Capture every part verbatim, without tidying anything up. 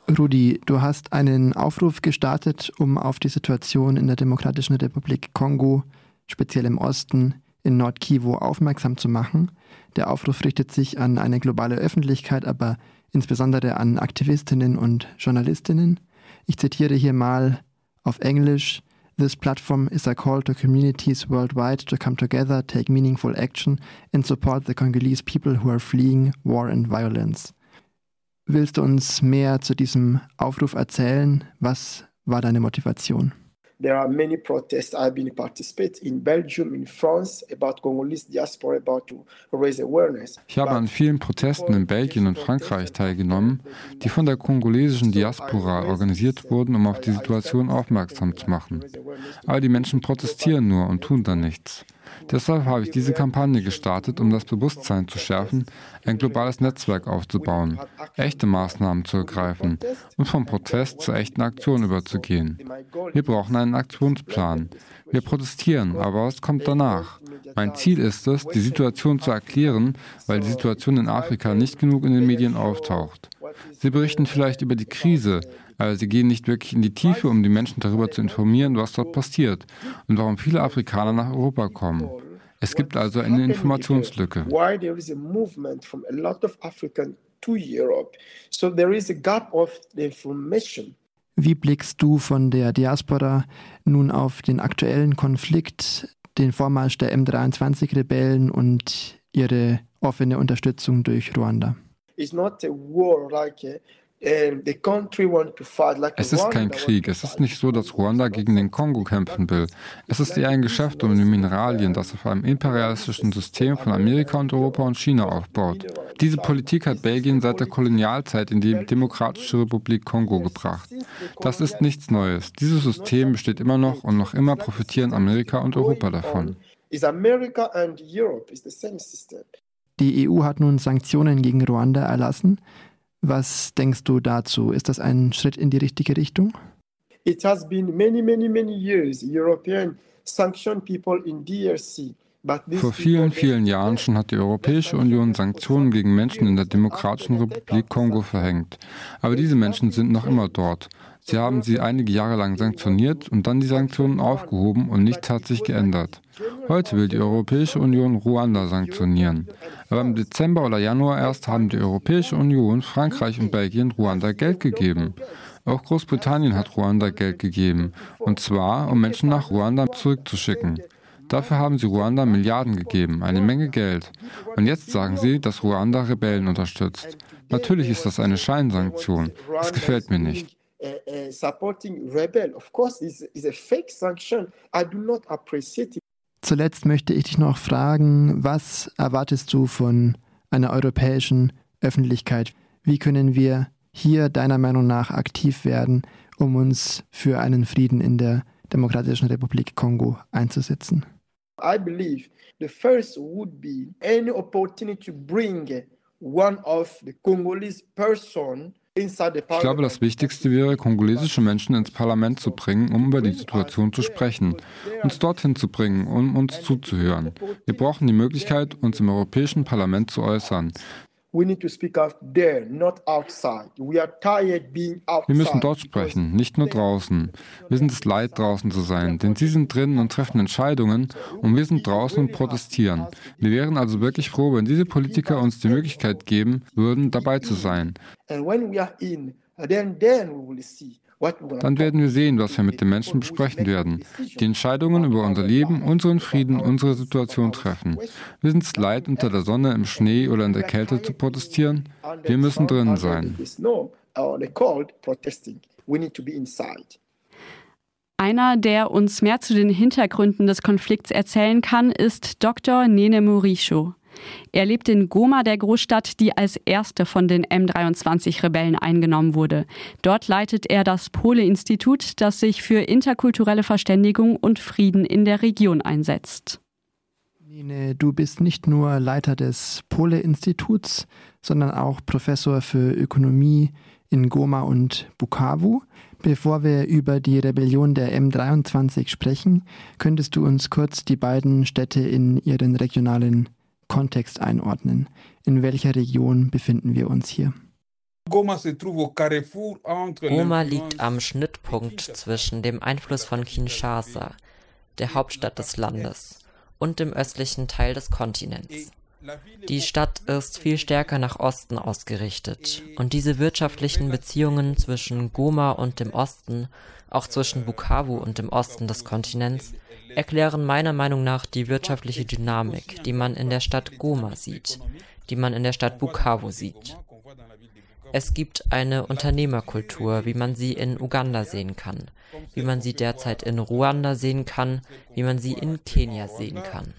Rudi, du hast einen Aufruf gestartet, um auf die Situation in der Demokratischen Republik Kongo, speziell im Osten, in Nord-Kivu, aufmerksam zu machen. Der Aufruf richtet sich an eine globale Öffentlichkeit, aber insbesondere an Aktivistinnen und Journalistinnen. Ich zitiere hier mal auf Englisch: This platform is a call to communities worldwide to come together, take meaningful action and support the Congolese people who are fleeing war and violence. Willst du uns mehr zu diesem Aufruf erzählen? Was war deine Motivation? There are many protests I've been participating in Belgium, in France, about Congolese diaspora, about to raise awareness. Ich habe an vielen Protesten in Belgien und Frankreich teilgenommen, die von der kongolesischen Diaspora organisiert wurden, um auf die Situation aufmerksam zu machen. Aber die Menschen protestieren nur und tun dann nichts. Deshalb habe ich diese Kampagne gestartet, um das Bewusstsein zu schärfen, ein globales Netzwerk aufzubauen, echte Maßnahmen zu ergreifen und vom Protest zur echten Aktion überzugehen. Wir brauchen einen Aktionsplan. Wir protestieren, aber was kommt danach? Mein Ziel ist es, die Situation zu erklären, weil die Situation in Afrika nicht genug in den Medien auftaucht. Sie berichten vielleicht über die Krise, aber sie gehen nicht wirklich in die Tiefe, um die Menschen darüber zu informieren, was dort passiert und warum viele Afrikaner nach Europa kommen. Es gibt also eine Informationslücke. Wie blickst du von der Diaspora nun auf den aktuellen Konflikt, den Vormarsch der M dreiundzwanzig-Rebellen und ihre offene Unterstützung durch Ruanda? It's not a war like a Es ist kein Krieg. Es ist nicht so, dass Ruanda gegen den Kongo kämpfen will. Es ist eher ein Geschäft um die Mineralien, das auf einem imperialistischen System von Amerika und Europa und China aufbaut. Diese Politik hat Belgien seit der Kolonialzeit in die Demokratische Republik Kongo gebracht. Das ist nichts Neues. Dieses System besteht immer noch und noch immer profitieren Amerika und Europa davon. Die E U hat nun Sanktionen gegen Ruanda erlassen. Was denkst du dazu? Ist das ein Schritt in die richtige Richtung? It has been many, many, many years. European sanctioned people in D R C. Vor vielen, vielen Jahren schon hat die Europäische Union Sanktionen gegen Menschen in der Demokratischen Republik Kongo verhängt. Aber diese Menschen sind noch immer dort. Sie haben sie einige Jahre lang sanktioniert und dann die Sanktionen aufgehoben und nichts hat sich geändert. Heute will die Europäische Union Ruanda sanktionieren. Aber im Dezember oder Januar erst haben die Europäische Union, Frankreich und Belgien Ruanda Geld gegeben. Auch Großbritannien hat Ruanda Geld gegeben. Und zwar, um Menschen nach Ruanda zurückzuschicken. Dafür haben sie Ruanda Milliarden gegeben, eine Menge Geld. Und jetzt sagen sie, dass Ruanda Rebellen unterstützt. Natürlich ist das eine Scheinsanktion. Das gefällt mir nicht. Zuletzt möchte ich dich noch fragen, was erwartest du von einer europäischen Öffentlichkeit? Wie können wir hier deiner Meinung nach aktiv werden, um uns für einen Frieden in der Demokratischen Republik Kongo einzusetzen? I believe the first would be any opportunity to bring one of the Congolese person inside the parliament. Ich glaube, das Wichtigste wäre, kongolesische Menschen ins Parlament zu bringen, um über die Situation zu sprechen, uns dorthin zu bringen, um uns zuzuhören. Wir brauchen die Möglichkeit, uns im Europäischen Parlament zu äußern. We need to speak out there, not outside. We are tired being outside. Wir müssen dort sprechen, nicht nur draußen. Wir sind es leid, draußen zu sein, denn sie sind drinnen und treffen Entscheidungen und wir sind draußen und protestieren. Wir wären also wirklich froh, wenn diese Politiker uns die Möglichkeit geben würden, dabei zu sein. And when we are in, then then we will see. Dann werden wir sehen, was wir mit den Menschen besprechen werden. Die Entscheidungen über unser Leben, unseren Frieden, unsere Situation treffen. Wir sind es leid, unter der Sonne, im Schnee oder in der Kälte zu protestieren. Wir müssen drinnen sein. Einer, der uns mehr zu den Hintergründen des Konflikts erzählen kann, ist Doktor Nene Murisho. Er lebt in Goma, der Großstadt, die als erste von den M dreiundzwanzig-Rebellen eingenommen wurde. Dort leitet er das Pole-Institut, das sich für interkulturelle Verständigung und Frieden in der Region einsetzt. Nene, du bist nicht nur Leiter des Pole-Instituts, sondern auch Professor für Ökonomie in Goma und Bukavu. Bevor wir über die Rebellion der M dreiundzwanzig sprechen, könntest du uns kurz die beiden Städte in ihren regionalen Kontext einordnen. In welcher Region befinden wir uns hier? Goma liegt am Schnittpunkt zwischen dem Einfluss von Kinshasa, der Hauptstadt des Landes, und dem östlichen Teil des Kontinents. Die Stadt ist viel stärker nach Osten ausgerichtet und diese wirtschaftlichen Beziehungen zwischen Goma und dem Osten, auch zwischen Bukavu und dem Osten des Kontinents, erklären meiner Meinung nach die wirtschaftliche Dynamik, die man in der Stadt Goma sieht, die man in der Stadt Bukavu sieht. Es gibt eine Unternehmerkultur, wie man sie in Uganda sehen kann, wie man sie derzeit in Ruanda sehen kann, wie man sie in Kenia sehen kann.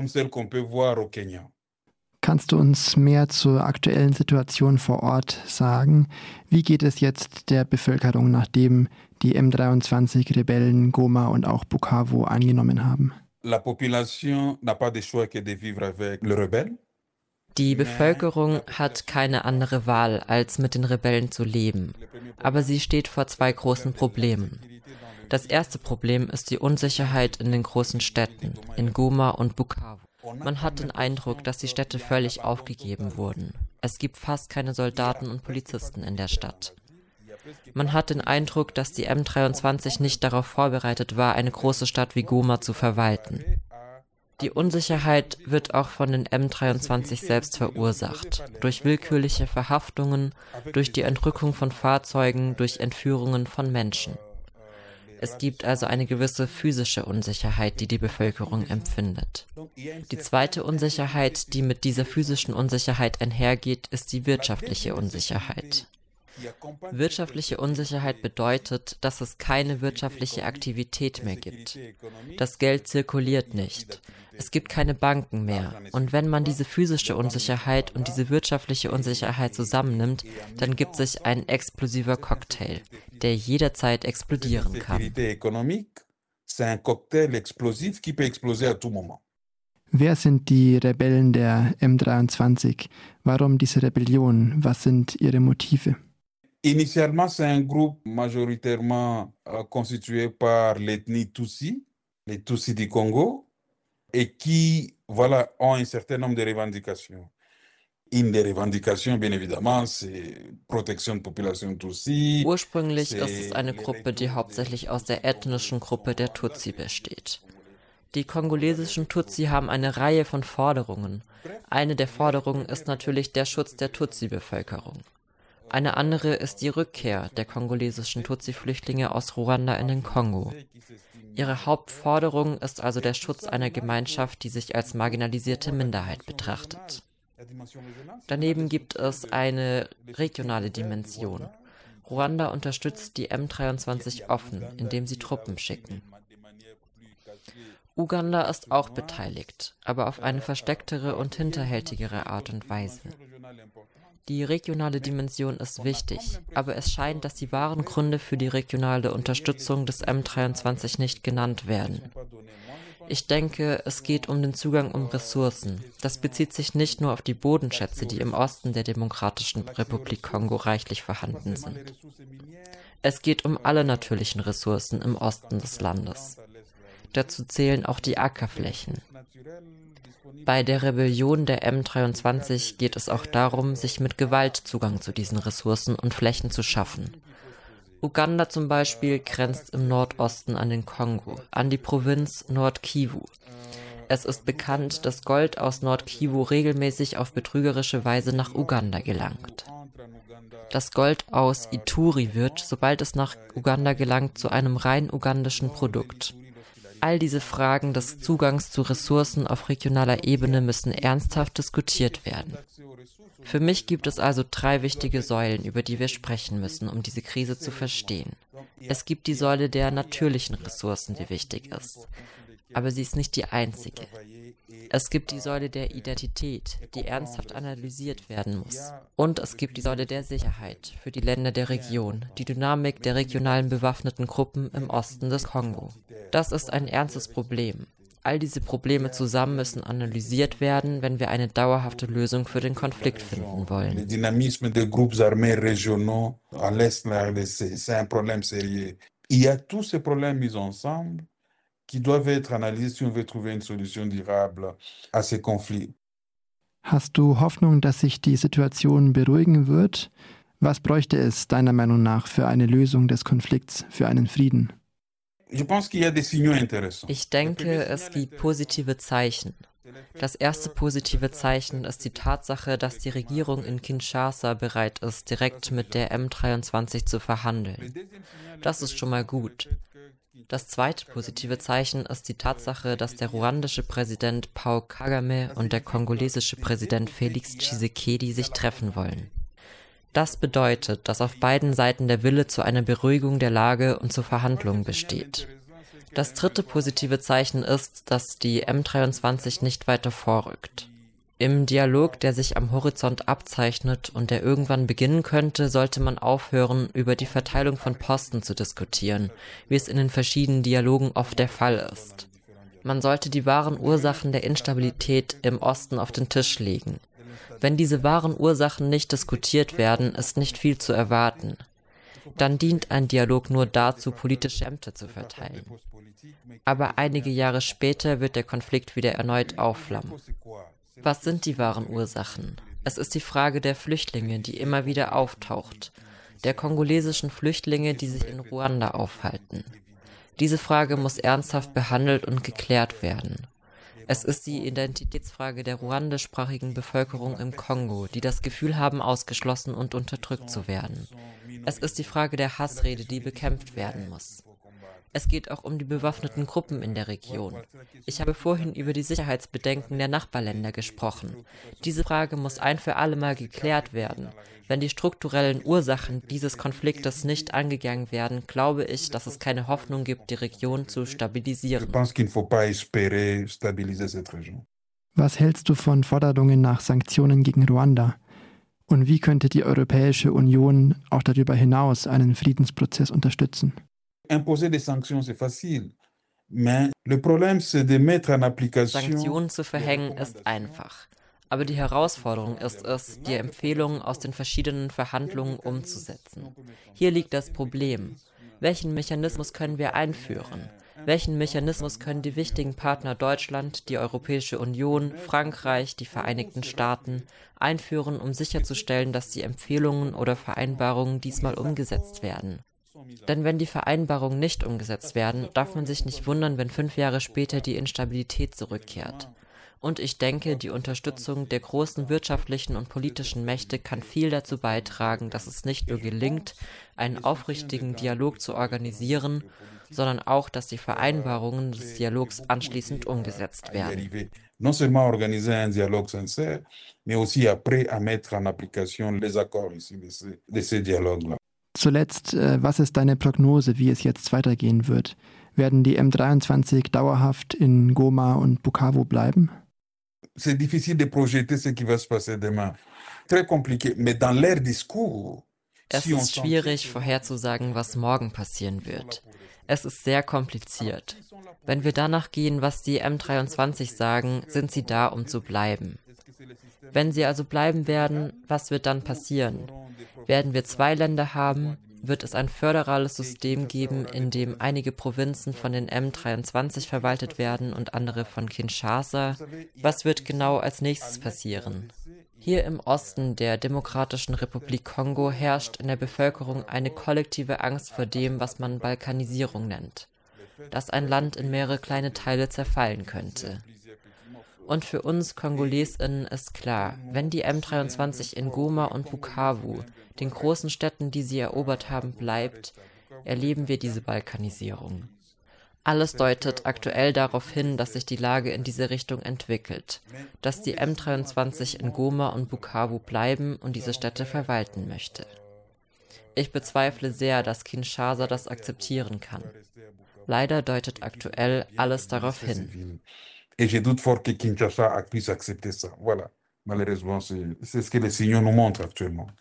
Kannst du uns mehr zur aktuellen Situation vor Ort sagen? Wie geht es jetzt der Bevölkerung, nachdem die M dreiundzwanzig Rebellen Goma und auch Bukavu eingenommen haben? La population n'a pas de choix que de vivre avec les rebelles. Die Bevölkerung hat keine andere Wahl, als mit den Rebellen zu leben. Aber sie steht vor zwei großen Problemen. Das erste Problem ist die Unsicherheit in den großen Städten, in Goma und Bukavu. Man hat den Eindruck, dass die Städte völlig aufgegeben wurden. Es gibt fast keine Soldaten und Polizisten in der Stadt. Man hat den Eindruck, dass die M dreiundzwanzig nicht darauf vorbereitet war, eine große Stadt wie Goma zu verwalten. Die Unsicherheit wird auch von den M dreiundzwanzig selbst verursacht, durch willkürliche Verhaftungen, durch die Entrückung von Fahrzeugen, durch Entführungen von Menschen. Es gibt also eine gewisse physische Unsicherheit, die die Bevölkerung empfindet. Die zweite Unsicherheit, die mit dieser physischen Unsicherheit einhergeht, ist die wirtschaftliche Unsicherheit. Wirtschaftliche Unsicherheit bedeutet, dass es keine wirtschaftliche Aktivität mehr gibt. Das Geld zirkuliert nicht. Es gibt keine Banken mehr. Und wenn man diese physische Unsicherheit und diese wirtschaftliche Unsicherheit zusammennimmt, dann gibt sich ein explosiver Cocktail, der jederzeit explodieren kann. Wer sind die Rebellen der M dreiundzwanzig? Warum diese Rebellion? Was sind ihre Motive? Initialement, c'est un groupe majoritairement euh, constitué par l'ethnie Tutsi, les Tutsis du Congo, et qui voilà, ont un certain nombre de revendications. Une des revendications, bien évidemment, c'est protection de population Tutsi. Ursprünglich ist es eine Gruppe, die hauptsächlich aus der ethnischen Gruppe der Tutsi besteht. Die kongolesischen Tutsi haben eine Reihe von Forderungen. Eine der Forderungen ist natürlich der Schutz der Tutsi-Bevölkerung. Eine andere ist die Rückkehr der kongolesischen Tutsi-Flüchtlinge aus Ruanda in den Kongo. Ihre Hauptforderung ist also der Schutz einer Gemeinschaft, die sich als marginalisierte Minderheit betrachtet. Daneben gibt es eine regionale Dimension. Ruanda unterstützt die M dreiundzwanzig offen, indem sie Truppen schicken. Uganda ist auch beteiligt, aber auf eine verstecktere und hinterhältigere Art und Weise. Die regionale Dimension ist wichtig, aber es scheint, dass die wahren Gründe für die regionale Unterstützung des M dreiundzwanzig nicht genannt werden. Ich denke, es geht um den Zugang um Ressourcen. Das bezieht sich nicht nur auf die Bodenschätze, die im Osten der Demokratischen Republik Kongo reichlich vorhanden sind. Es geht um alle natürlichen Ressourcen im Osten des Landes. Dazu zählen auch die Ackerflächen. Bei der Rebellion der M dreiundzwanzig geht es auch darum, sich mit Gewalt Zugang zu diesen Ressourcen und Flächen zu schaffen. Uganda zum Beispiel grenzt im Nordosten an den Kongo, an die Provinz Nord-Kivu. Es ist bekannt, dass Gold aus Nord-Kivu regelmäßig auf betrügerische Weise nach Uganda gelangt. Das Gold aus Ituri wird, sobald es nach Uganda gelangt, zu einem rein ugandischen Produkt. All diese Fragen des Zugangs zu Ressourcen auf regionaler Ebene müssen ernsthaft diskutiert werden. Für mich gibt es also drei wichtige Säulen, über die wir sprechen müssen, um diese Krise zu verstehen. Es gibt die Säule der natürlichen Ressourcen, die wichtig ist. Aber sie ist nicht die einzige. Es gibt die Säule der Identität, die ernsthaft analysiert werden muss. Und es gibt die Säule der Sicherheit für die Länder der Region, die Dynamik der regionalen bewaffneten Gruppen im Osten des Kongo. Das ist ein ernstes Problem. All diese Probleme zusammen müssen analysiert werden, wenn wir eine dauerhafte Lösung für den Konflikt finden wollen. Le dynamisme des groupes armés régionaux à l'est de la R D C, c'est un problème sérieux. Il y a tous ces problèmes mis ensemble qui doivent être analysés si on veut trouver une solution durable à ces conflits. Hast du Hoffnung, dass sich die Situation beruhigen wird? Was bräuchte es deiner Meinung nach für eine Lösung des Konflikts, für einen Frieden? Ich denke, es gibt positive Zeichen. Das erste positive Zeichen ist die Tatsache, dass die Regierung in Kinshasa bereit ist, direkt mit der M dreiundzwanzig zu verhandeln. Das ist schon mal gut. Das zweite positive Zeichen ist die Tatsache, dass der ruandische Präsident Paul Kagame und der kongolesische Präsident Felix Tshisekedi sich treffen wollen. Das bedeutet, dass auf beiden Seiten der Wille zu einer Beruhigung der Lage und zu Verhandlungen besteht. Das dritte positive Zeichen ist, dass die M dreiundzwanzig nicht weiter vorrückt. Im Dialog, der sich am Horizont abzeichnet und der irgendwann beginnen könnte, sollte man aufhören, über die Verteilung von Posten zu diskutieren, wie es in den verschiedenen Dialogen oft der Fall ist. Man sollte die wahren Ursachen der Instabilität im Osten auf den Tisch legen. Wenn diese wahren Ursachen nicht diskutiert werden, ist nicht viel zu erwarten. Dann dient ein Dialog nur dazu, politische Ämter zu verteilen. Aber einige Jahre später wird der Konflikt wieder erneut aufflammen. Was sind die wahren Ursachen? Es ist die Frage der Flüchtlinge, die immer wieder auftaucht, der kongolesischen Flüchtlinge, die sich in Ruanda aufhalten. Diese Frage muss ernsthaft behandelt und geklärt werden. Es ist die Identitätsfrage der ruandischsprachigen Bevölkerung im Kongo, die das Gefühl haben, ausgeschlossen und unterdrückt zu werden. Es ist die Frage der Hassrede, die bekämpft werden muss. Es geht auch um die bewaffneten Gruppen in der Region. Ich habe vorhin über die Sicherheitsbedenken der Nachbarländer gesprochen. Diese Frage muss ein für alle Mal geklärt werden. Wenn die strukturellen Ursachen dieses Konfliktes nicht angegangen werden, glaube ich, dass es keine Hoffnung gibt, die Region zu stabilisieren. Was hältst du von Forderungen nach Sanktionen gegen Ruanda? Und wie könnte die Europäische Union auch darüber hinaus einen Friedensprozess unterstützen? Sanktionen zu verhängen ist einfach. Aber die Herausforderung ist es, die Empfehlungen aus den verschiedenen Verhandlungen umzusetzen. Hier liegt das Problem. Welchen Mechanismus können wir einführen? Welchen Mechanismus können die wichtigen Partner Deutschland, die Europäische Union, Frankreich, die Vereinigten Staaten einführen, um sicherzustellen, dass die Empfehlungen oder Vereinbarungen diesmal umgesetzt werden? Denn wenn die Vereinbarungen nicht umgesetzt werden, darf man sich nicht wundern, wenn fünf Jahre später die Instabilität zurückkehrt. Und ich denke, die Unterstützung der großen wirtschaftlichen und politischen Mächte kann viel dazu beitragen, dass es nicht nur gelingt, einen aufrichtigen Dialog zu organisieren, sondern auch, dass die Vereinbarungen des Dialogs anschließend umgesetzt werden. Non seulement organiser un dialogue sincère, mais aussi après à mettre en application les accords ici de ces dialogues-là. Zuletzt, was ist deine Prognose, wie es jetzt weitergehen wird? Werden die M dreiundzwanzig dauerhaft in Goma und Bukavu bleiben? C'est difficile de projeter ce qui va se passer demain. Très compliqué, mais dans leur discours. Es ist schwierig vorherzusagen, was morgen passieren wird. Es ist sehr kompliziert. Wenn wir danach gehen, was die M dreiundzwanzig sagen, sind sie da, um zu bleiben. Wenn sie also bleiben werden, was wird dann passieren? Werden wir zwei Länder haben? Wird es ein föderales System geben, in dem einige Provinzen von den M dreiundzwanzig verwaltet werden und andere von Kinshasa? Was wird genau als nächstes passieren? Hier im Osten der Demokratischen Republik Kongo herrscht in der Bevölkerung eine kollektive Angst vor dem, was man Balkanisierung nennt, dass ein Land in mehrere kleine Teile zerfallen könnte. Und für uns KongolesInnen ist klar, wenn die M dreiundzwanzig in Goma und Bukavu, den großen Städten, die sie erobert haben, bleibt, erleben wir diese Balkanisierung. Alles deutet aktuell darauf hin, dass sich die Lage in diese Richtung entwickelt, dass die M dreiundzwanzig in Goma und Bukavu bleiben und diese Städte verwalten möchte. Ich bezweifle sehr, dass Kinshasa das akzeptieren kann. Leider deutet aktuell alles darauf hin. Et je doute fort que Kinshasa puisse accepter ça. Voilà. Malheureusement, c'est ce que les signaux nous montrent actuellement.